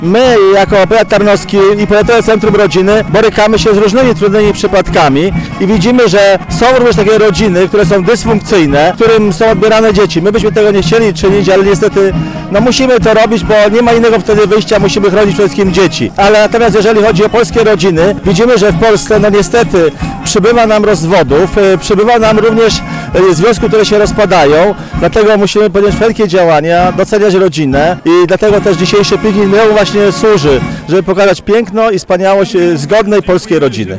My jako powiat tarnowski i Powiatowe Centrum Rodziny borykamy się z różnymi trudnymi przypadkami i widzimy, że są również takie rodziny, które są dysfunkcyjne, którym są odbierane dzieci. My byśmy tego nie chcieli czynić, ale niestety musimy to robić, bo nie ma innego wtedy wyjścia, musimy chronić przede wszystkim dzieci. Ale natomiast jeżeli chodzi o polskie rodziny, widzimy, że w Polsce niestety przybywa nam rozwodów, przybywa nam również związków, które się rozpadają, dlatego musimy podjąć wszelkie działania, doceniać rodzinę i dlatego też dzisiejszy piknik właśnie służy, żeby pokazać piękno i wspaniałość zgodnej polskiej rodziny.